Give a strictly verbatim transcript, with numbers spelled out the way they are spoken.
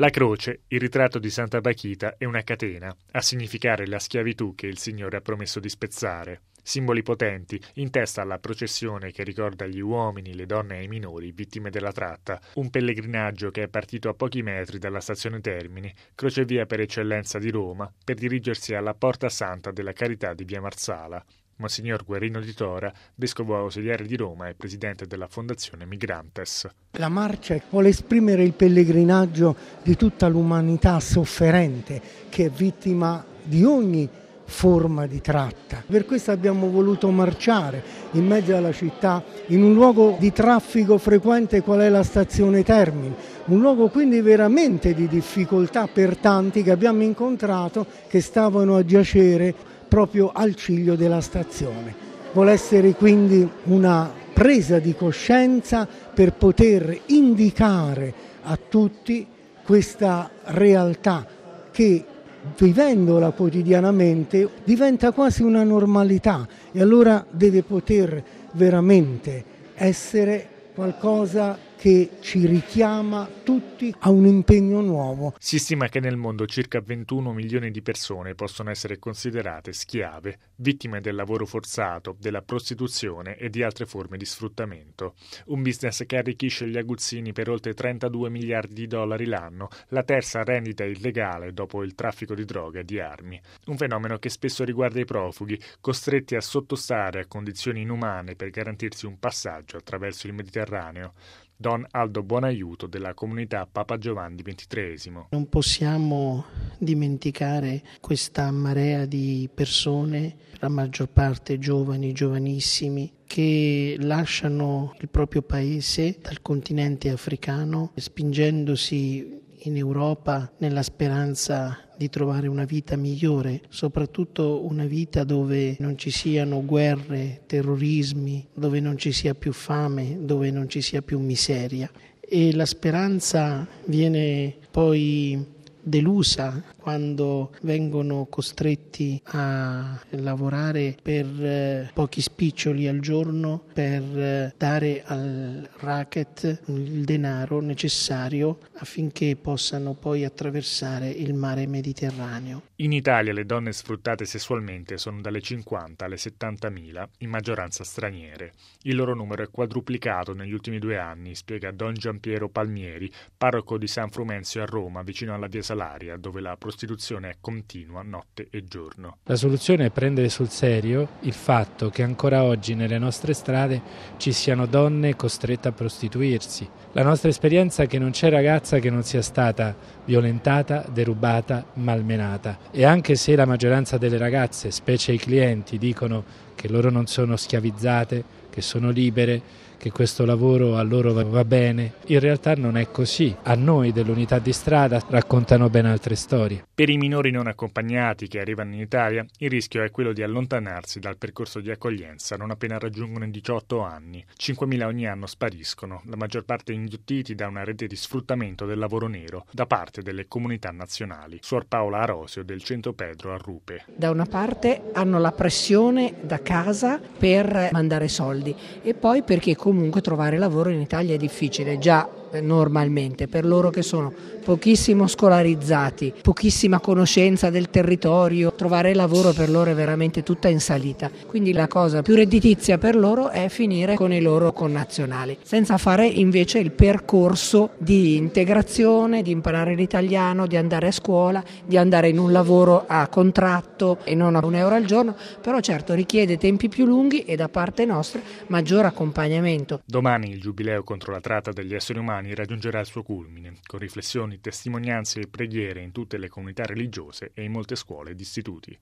La croce, il ritratto di Santa Bachita, è una catena, a significare la schiavitù che il Signore ha promesso di spezzare. Simboli potenti, in testa alla processione che ricorda gli uomini, le donne e i minori vittime della tratta, un pellegrinaggio che è partito a pochi metri dalla stazione Termini, crocevia per eccellenza di Roma, per dirigersi alla Porta Santa della Carità di Via Marsala. Monsignor Guerino di Tora, vescovo ausiliare di Roma e presidente della Fondazione Migrantes. La marcia vuole esprimere il pellegrinaggio di tutta l'umanità sofferente che è vittima di ogni forma di tratta. Per questo abbiamo voluto marciare in mezzo alla città, in un luogo di traffico frequente qual è la stazione Termini, un luogo quindi veramente di difficoltà per tanti che abbiamo incontrato che stavano a giacere proprio al ciglio della stazione. Vuole essere quindi una presa di coscienza per poter indicare a tutti questa realtà che, vivendola quotidianamente, diventa quasi una normalità e allora deve poter veramente essere qualcosa che ci richiama tutti a un impegno nuovo. Si stima che nel mondo circa ventuno milioni di persone possono essere considerate schiave, vittime del lavoro forzato, della prostituzione e di altre forme di sfruttamento. Un business che arricchisce gli aguzzini per oltre trentadue miliardi di dollari l'anno, la terza rendita illegale dopo il traffico di droga e di armi. Un fenomeno che spesso riguarda i profughi, costretti a sottostare a condizioni inumane per garantirsi un passaggio attraverso il Mediterraneo. Don Aldo Buonaiuto della comunità Papa Giovanni ventitreesimo. Non possiamo dimenticare questa marea di persone, la maggior parte giovani, giovanissimi, che lasciano il proprio paese dal continente africano, spingendosi in Europa nella speranza di trovare una vita migliore, soprattutto una vita dove non ci siano guerre, terrorismi, dove non ci sia più fame, dove non ci sia più miseria. E la speranza viene poi delusa quando vengono costretti a lavorare per eh, pochi spiccioli al giorno per eh, dare al racket il denaro necessario affinché possano poi attraversare il mare Mediterraneo. In Italia le donne sfruttate sessualmente sono dalle cinquanta alle settantamila, in maggioranza straniere. Il loro numero è quadruplicato negli ultimi due anni, spiega Don Giampiero Palmieri, parroco di San Frumenzio a Roma, vicino alla via Salaria, dove la prostituzione è continua notte e giorno. La soluzione è prendere sul serio il fatto che ancora oggi nelle nostre strade ci siano donne costrette a prostituirsi. La nostra esperienza è che non c'è ragazza che non sia stata violentata, derubata, malmenata. E anche se la maggioranza delle ragazze, specie i clienti, dicono che loro non sono schiavizzate, che sono libere, che questo lavoro a loro va bene, in realtà non è così. A noi dell'unità di strada raccontano ben altre storie. Per i minori non accompagnati che arrivano in Italia, il rischio è quello di allontanarsi dal percorso di accoglienza non appena raggiungono i diciotto anni. cinquemila ogni anno spariscono, la maggior parte inghiottiti da una rete di sfruttamento del lavoro nero da parte delle comunità nazionali. Suor Paola Arosio del Centro Pedro a Rupe. Da una parte hanno la pressione da casa per mandare soldi e poi perché comunque trovare lavoro in Italia è difficile, già normalmente, per loro che sono pochissimo scolarizzati, pochissima conoscenza del territorio, trovare lavoro per loro è veramente tutta in salita. Quindi la cosa più redditizia per loro è finire con i loro connazionali, senza fare invece il percorso di integrazione, di imparare l'italiano, di andare a scuola, di andare in un lavoro a contratto e non a un euro al giorno, però certo richiede tempi più lunghi e da parte nostra maggior accompagnamento. Domani il giubileo contro la tratta degli esseri umani raggiungerà il suo culmine, con riflessioni, testimonianze e preghiere in tutte le comunità religiose e in molte scuole ed istituti.